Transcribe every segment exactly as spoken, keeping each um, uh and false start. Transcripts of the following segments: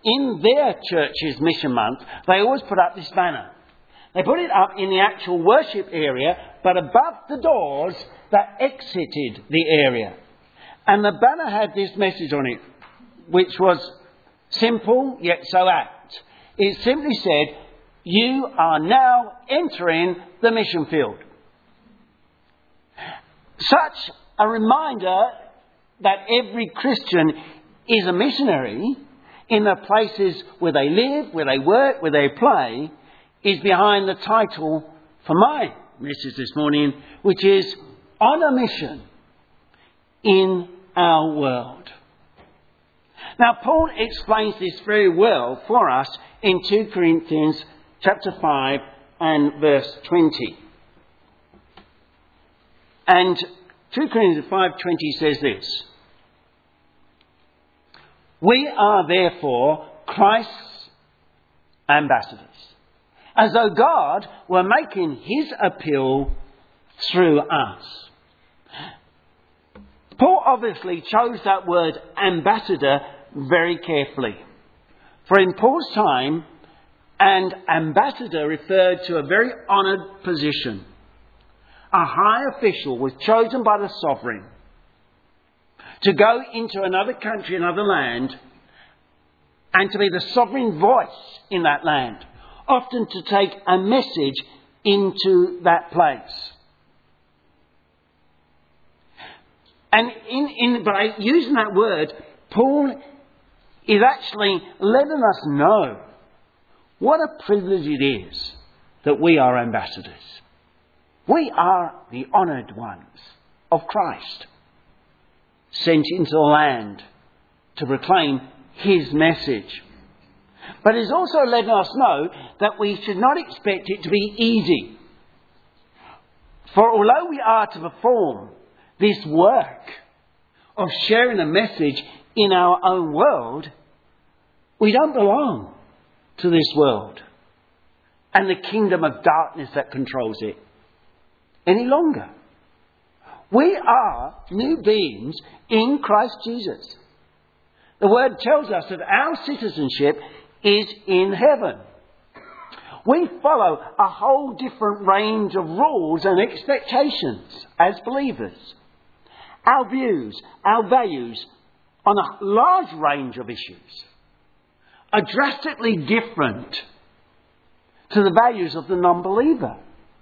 in their church's mission month, they always put up this banner. They put it up in the actual worship area, but above the doors that exited the area. And the banner had this message on it, which was simple yet so apt. It simply said, "You are now entering the mission field." Such a reminder that every Christian is a missionary in the places where they live, where they work, where they play, is behind the title for my message this morning, which is On a Mission in Our World. Now, Paul explains this very well for us in two Corinthians chapter five and verse twenty. And two Corinthians five twenty says this: "We are therefore Christ's ambassadors, as though God were making his appeal through us." Paul obviously chose that word ambassador very carefully. For in Paul's time, an ambassador referred to a very honoured position. A high official was chosen by the sovereign to go into another country, another land, and to be the sovereign voice in that land, often to take a message into that place. And in, in by using that word, Paul is actually letting us know what a privilege it is that we are ambassadors. We are the honoured ones of Christ, sent into the land to proclaim his message. But it's also letting us know that we should not expect it to be easy. For although we are to perform this work of sharing a message in our own world, we don't belong to this world and the kingdom of darkness that controls it any longer. We are new beings in Christ Jesus. The word tells us that our citizenship is in heaven. We follow a whole different range of rules and expectations as believers. Our views, our values on a large range of issues are drastically different to the values of the non-believer.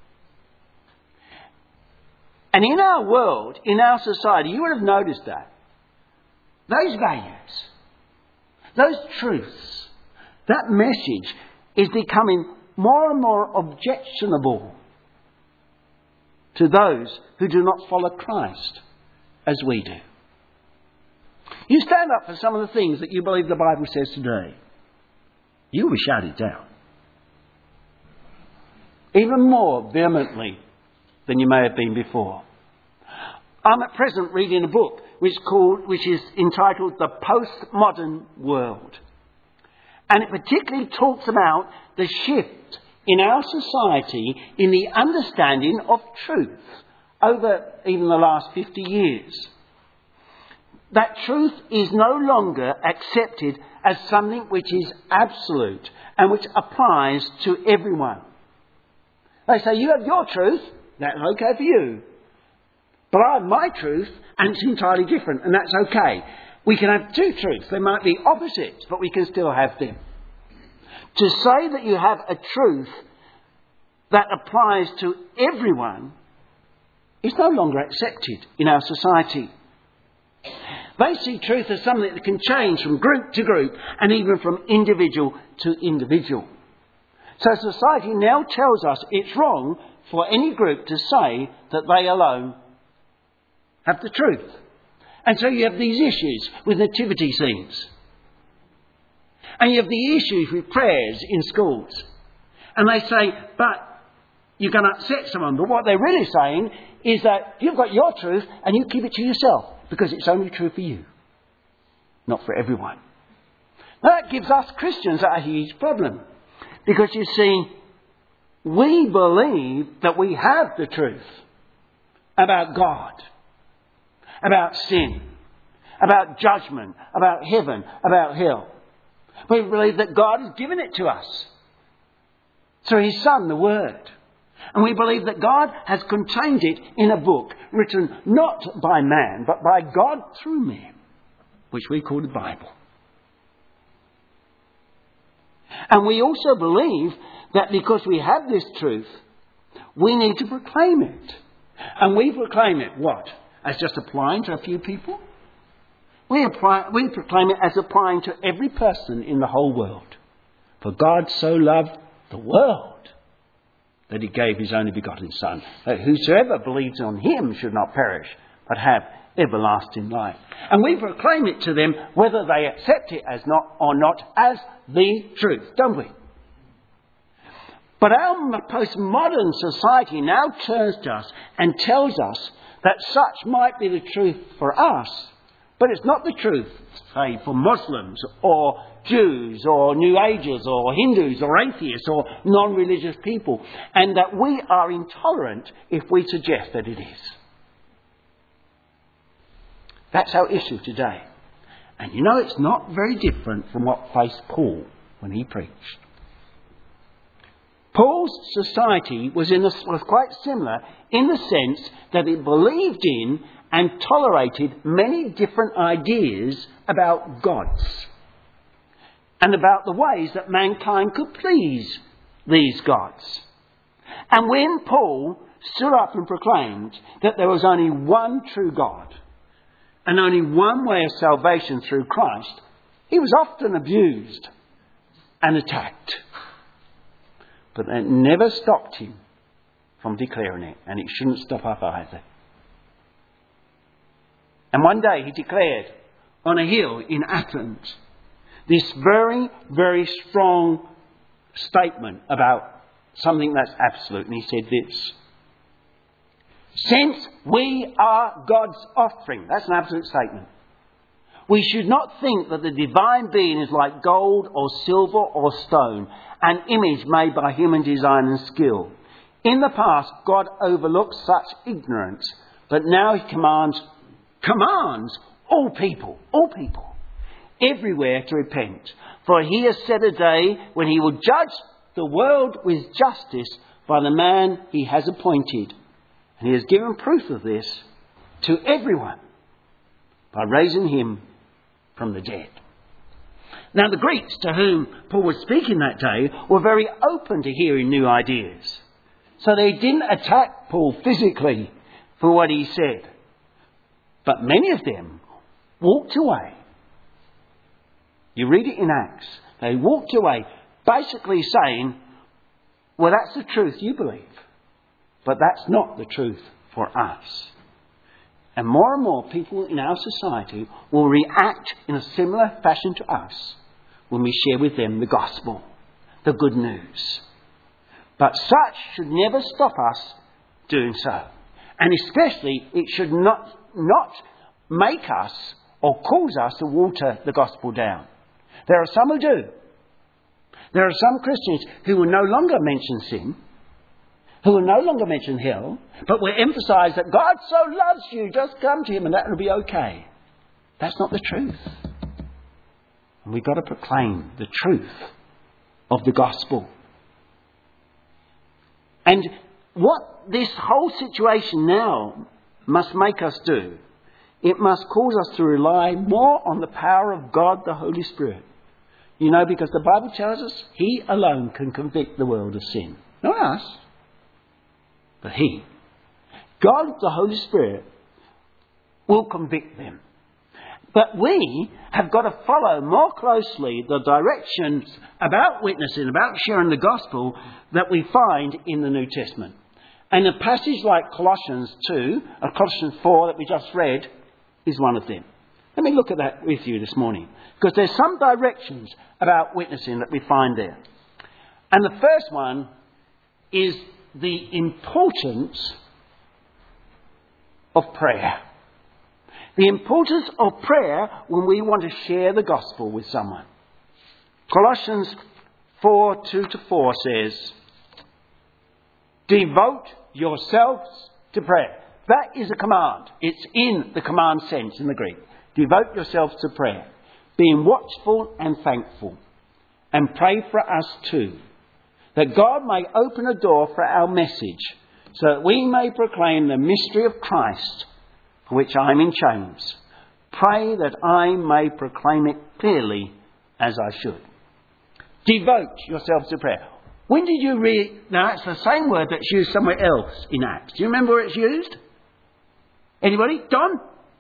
And in our world, in our society, you would have noticed that those values, those truths, that message is becoming more and more objectionable to those who do not follow Christ as we do. You stand up for some of the things that you believe the Bible says today, you will be shouted down. Even more vehemently than you may have been before. I'm at present reading a book which, called, which is entitled The Postmodern World. And it particularly talks about the shift in our society in the understanding of truth over even the last fifty years. That truth is no longer accepted as something which is absolute and which applies to everyone. They say, you have your truth, that's okay for you. But I have my truth and it's entirely different, and that's okay. We can have two truths. They might be opposites, but we can still have them. To say that you have a truth that applies to everyone is no longer accepted in our society. They see truth as something that can change from group to group and even from individual to individual. So society now tells us it's wrong for any group to say that they alone have the truth. And so you have these issues with nativity scenes. And you have the issues with prayers in schools. And they say, but you're going to upset someone. But what they're really saying is that you've got your truth and you keep it to yourself because it's only true for you, not for everyone. Now that gives us Christians a huge problem. Because you see, we believe that we have the truth about God, about sin, about judgment, about heaven, about hell. We believe that God has given it to us through his Son, the Word. And we believe that God has contained it in a book written not by man, but by God through men, which we call the Bible. And we also believe that because we have this truth, we need to proclaim it. And we proclaim it, what? As just applying to a few people? We, apply, we proclaim it as applying to every person in the whole world. For God so loved the world that he gave his only begotten Son, that whosoever believes on him should not perish, but have everlasting life. And we proclaim it to them whether they accept it as not or not as the truth, don't we? But our postmodern society now turns to us and tells us that such might be the truth for us, but it's not the truth, say, for Muslims or Jews or New Agers or Hindus or atheists or non-religious people, and that we are intolerant if we suggest that it is. That's our issue today. And you know, it's not very different from what faced Paul when he preached. Paul's society was, in a, was quite similar in the sense that it believed in and tolerated many different ideas about gods and about the ways that mankind could please these gods. And when Paul stood up and proclaimed that there was only one true God and only one way of salvation through Christ, he was often abused and attacked. But that never stopped him from declaring it, and it shouldn't stop us either. And one day he declared on a hill in Athens this very, very strong statement about something that's absolute. And he said this: since we are God's offspring, that's an absolute statement, we should not think that the divine being is like gold or silver or stone, an image made by human design and skill. In the past, God overlooked such ignorance, but now he commands, commands all people, all people, everywhere to repent. For he has set a day when he will judge the world with justice by the man he has appointed. And he has given proof of this to everyone by raising him from the dead. Now, the Greeks to whom Paul was speaking that day were very open to hearing new ideas. So they didn't attack Paul physically for what he said. But many of them walked away. You read it in Acts. They walked away basically saying, well, that's the truth you believe, but that's not the truth for us. And more and more people in our society will react in a similar fashion to us when we share with them the gospel, the good news. But such should never stop us doing so. And especially it should not, not make us or cause us to water the gospel down. There are some who do. There are some Christians who will no longer mention sin, who will no longer mention hell, but will emphasise that God so loves you, just come to him and that will be okay. That's not the truth. And we've got to proclaim the truth of the gospel. And what this whole situation now must make us do, it must cause us to rely more on the power of God, the Holy Spirit. You know, because the Bible tells us he alone can convict the world of sin. Not us, but he. God, the Holy Spirit, will convict them. But we have got to follow more closely the directions about witnessing, about sharing the gospel that we find in the New Testament. And a passage like Colossians two, or Colossians four that we just read, is one of them. Let me look at that with you this morning, because there's some directions about witnessing that we find there. And the first one is the importance of prayer. The importance of prayer when we want to share the gospel with someone. Colossians four, two to four says, devote yourselves to prayer. That is a command. It's in the command sense in the Greek. Devote yourselves to prayer, being watchful and thankful. and pray for us too, that God may open a door for our message, so that we may proclaim the mystery of Christ, for which I am in chains. Pray that I may proclaim it clearly as I should. Devote yourselves to prayer. When did you read? Now that's the same word that's used somewhere else in Acts. Do you remember where it's used? Anybody? Don?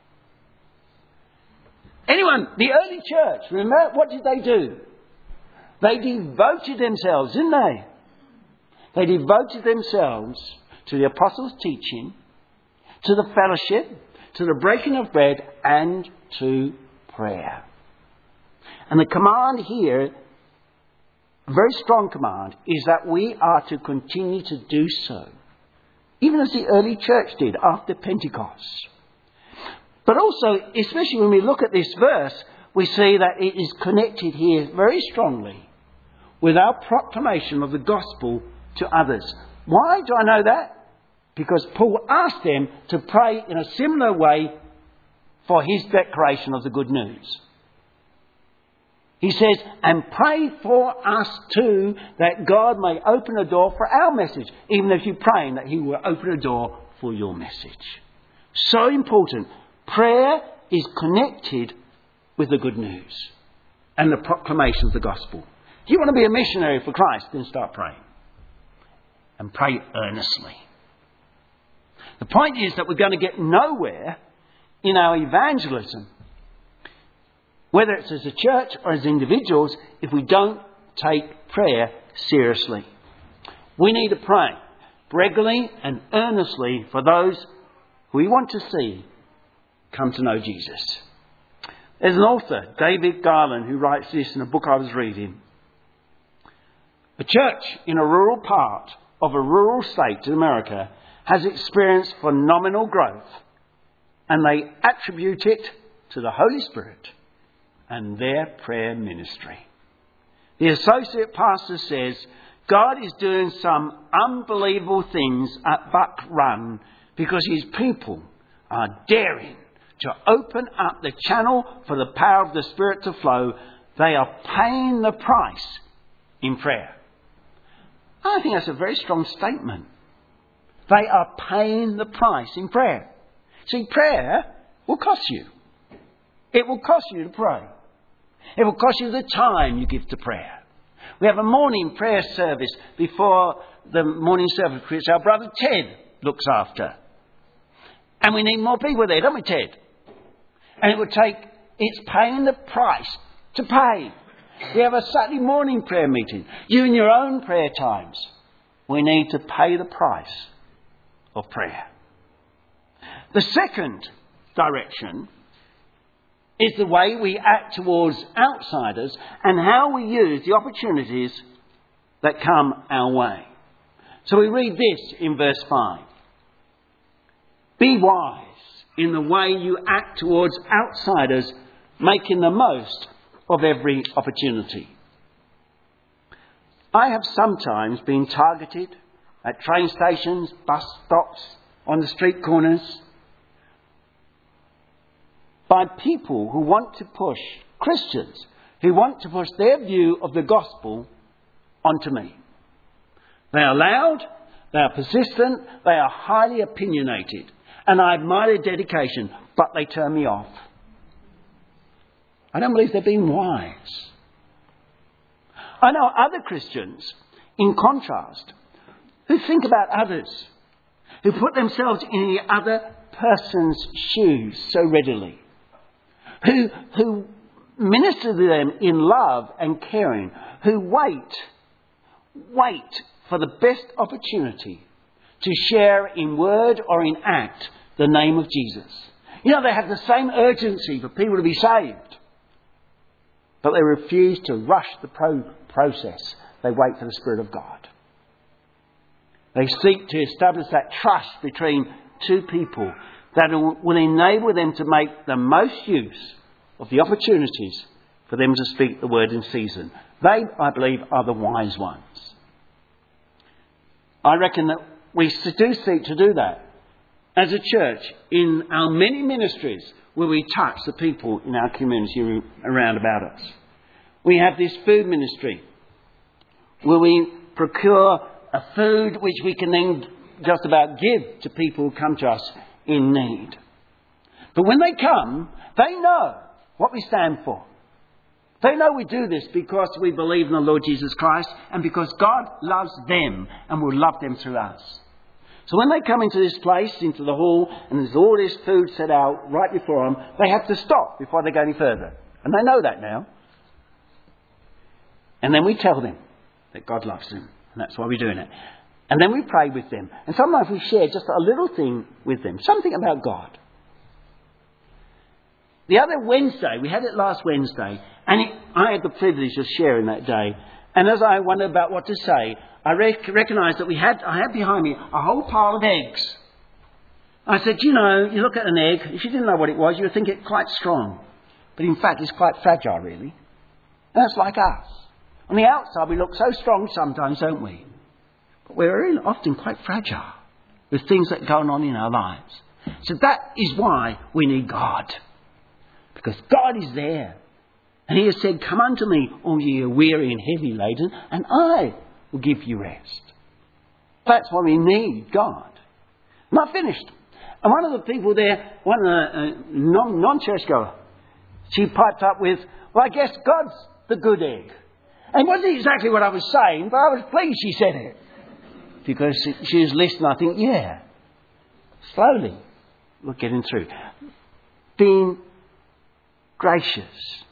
Anyone? The early church, remember? What did they do? They devoted themselves, didn't they? They devoted themselves to the apostles' teaching, to the fellowship, to the breaking of bread, and to prayer. And the command here, a very strong command, is that we are to continue to do so, even as the early church did after Pentecost. But also, especially when we look at this verse, we see that it is connected here very strongly with our proclamation of the gospel to others. Why do I know that? Because Paul asked them to pray in a similar way for his declaration of the good news. He says, and pray for us too, that God may open a door for our message, even if you're praying that he will open a door for your message. So important. Prayer is connected with the good news and the proclamation of the gospel. If you want to be a missionary for Christ, then start praying. And pray earnestly. The point is that we're going to get nowhere in our evangelism, whether it's as a church or as individuals, if we don't take prayer seriously. We need to pray regularly and earnestly for those who we want to see come to know Jesus. There's an author, David Garland, who writes this in a book I was reading. A church in a rural part of a rural state in America has experienced phenomenal growth, and they attribute it to the Holy Spirit and their prayer ministry. The associate pastor says, God is doing some unbelievable things at Buck Run because his people are daring to open up the channel for the power of the Spirit to flow. They are paying the price in prayer. I think that's a very strong statement. They are paying the price in prayer. See, prayer will cost you. It will cost you to pray. It will cost you the time you give to prayer. We have a morning prayer service before the morning service, which our brother Ted looks after. And we need more people there, don't we, Ted? And it would take, it's paying the price to pay. We have a Saturday morning prayer meeting. You in your own prayer times. We need to pay the price of prayer. The second direction is the way we act towards outsiders and how we use the opportunities that come our way. So we read this in verse five. Be wise in the way you act towards outsiders, making the most of every opportunity. I have sometimes been targeted at train stations, bus stops, on the street corners, by people who want to push, Christians, who want to push their view of the gospel onto me. They are loud, they are persistent, they are highly opinionated, and I admire their dedication, but they turn me off. I don't believe they're being wise. I know other Christians, in contrast, who think about others, who put themselves in the other person's shoes so readily, who, who minister to them in love and caring, who wait, wait for the best opportunity to share in word or in act the name of Jesus. You know, they have the same urgency for people to be saved, but they refuse to rush the pro- process. They wait for the Spirit of God. They seek to establish that trust between two people that will enable them to make the most use of the opportunities for them to speak the word in season. They, I believe, are the wise ones. I reckon that we do seek to do that as a church in our many ministries where we touch the people in our community around about us. We have this food ministry where we procure a food which we can then just about give to people who come to us in need. But when they come, they know what we stand for. They know we do this because we believe in the Lord Jesus Christ and because God loves them and will love them through us. So when they come into this place, into the hall, and there's all this food set out right before them, they have to stop before they go any further. And they know that now. And then we tell them that God loves them. And that's why we're doing it. And then we pray with them. And sometimes we share just a little thing with them. Something about God. The other Wednesday, we had it last Wednesday, and it, I had the privilege of sharing that day. And as I wondered about what to say, I rec- recognised that we had, I had behind me a whole pile of eggs. I said, you know, you look at an egg, if you didn't know what it was, you would think it quite strong. But in fact, it's quite fragile, really. And that's like us. On the outside, we look so strong sometimes, don't we? But we're really often quite fragile with things that go on in our lives. So that is why we need God. Because God is there. And he has said, come unto me, all ye are weary and heavy laden, and I will give you rest. That's why we need God. And I finished. And one of the people there, one of the uh, non, non-churchgoer, she piped up with, well, I guess God's the good egg. And it wasn't exactly what I was saying, but I was pleased she said it. Because she was listening, I think, yeah, slowly we're getting through. Being gracious.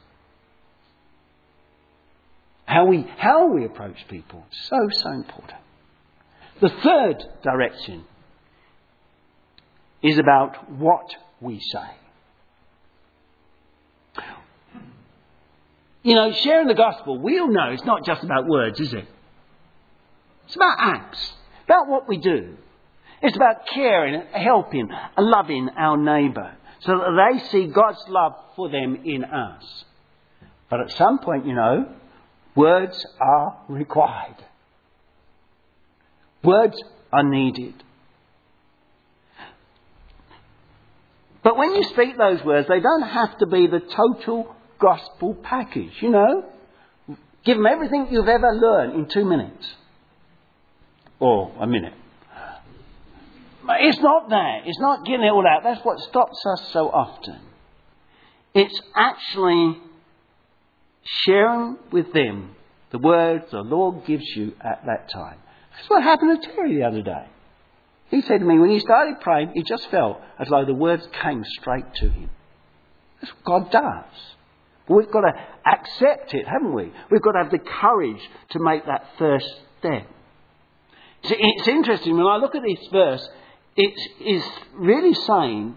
How we, how we approach people, so, so important. The third direction is about what we say. You know, sharing the gospel, we all know it's not just about words, is it? It's about acts, about what we do. It's about caring, helping, loving our neighbour so that they see God's love for them in us. But at some point, you know, words are required. Words are needed. But when you speak those words, they don't have to be the total gospel package, you know. Give them everything you've ever learned in two minutes. Or a minute. It's not that. It's not getting it all out. That's what stops us so often. It's actually sharing with them the words the Lord gives you at that time. That's what happened to Terry the other day. He said to me, when he started praying, he just felt as though the words came straight to him. That's what God does. But we've got to accept it, haven't we? We've got to have the courage to make that first step. So it's interesting, when I look at this verse, it is really saying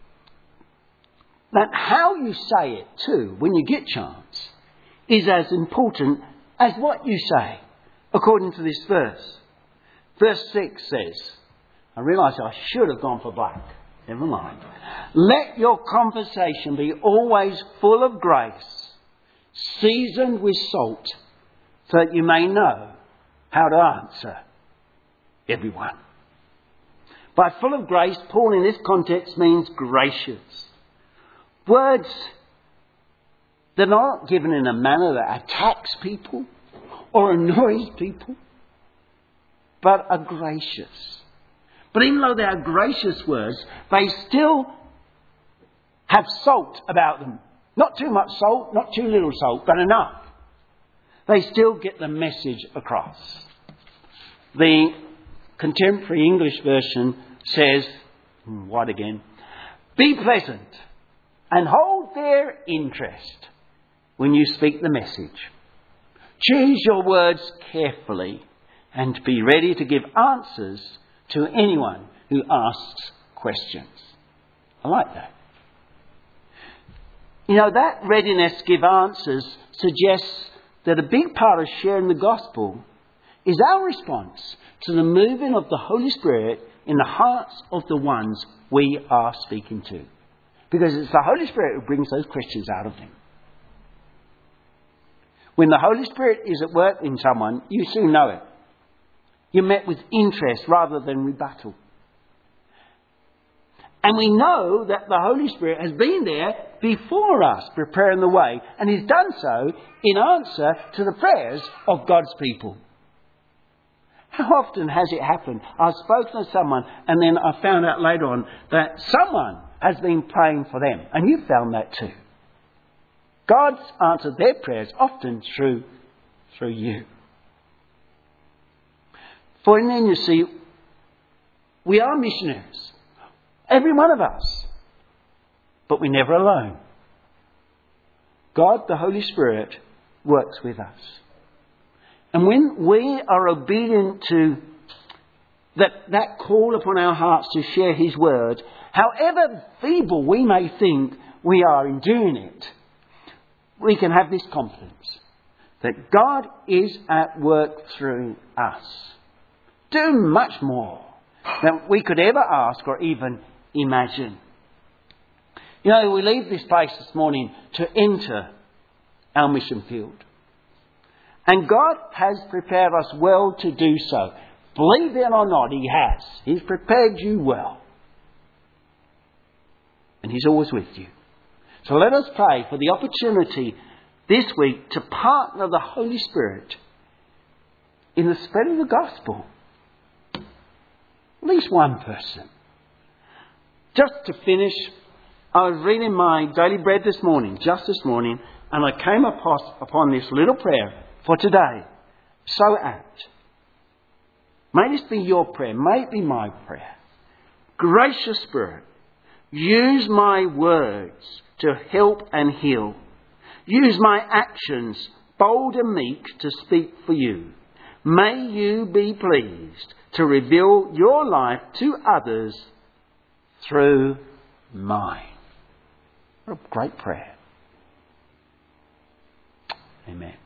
that how you say it too, when you get chance, is as important as what you say, according to this verse. Verse six says, I realise I should have gone for black. Never mind. Let your conversation be always full of grace, seasoned with salt, so that you may know how to answer everyone. By full of grace, Paul in this context means gracious. Words that are not given in a manner that attacks people or annoys people, but are gracious. But even though they are gracious words, they still have salt about them. Not too much salt, not too little salt, but enough. They still get the message across. The Contemporary English version says, what again? Be pleasant and hold their interest when you speak the message. Choose your words carefully and be ready to give answers to anyone who asks questions. I like that. You know, that readiness to give answers suggests that a big part of sharing the gospel is our response to the moving of the Holy Spirit in the hearts of the ones we are speaking to. Because it's the Holy Spirit who brings those questions out of them. When the Holy Spirit is at work in someone, you soon know it. You're met with interest rather than rebuttal. And we know that the Holy Spirit has been there before us, preparing the way. And He's done so in answer to the prayers of God's people. How often has it happened? I've spoken to someone and then I found out later on that someone has been praying for them. And you found that too. God's answered their prayers often through, through you. For then you see, we are missionaries. Every one of us. But we're never alone. God, the Holy Spirit, works with us. And when we are obedient to that, that call upon our hearts to share His word, however feeble we may think we are in doing it, we can have this confidence that God is at work through us. Do much more than we could ever ask or even imagine. You know, we leave this place this morning to enter our mission field. And God has prepared us well to do so. Believe it or not, He has. He's prepared you well. And He's always with you. So let us pray for the opportunity this week to partner the Holy Spirit in the spread of the gospel. At least one person. Just to finish, I was reading my daily bread this morning, just this morning, and I came upon this little prayer for today. So apt. May this be your prayer. May it be my prayer. Gracious Spirit, use my words to help and heal. Use my actions, bold and meek, to speak for you. May you be pleased to reveal your life to others through mine. What a great prayer. Amen.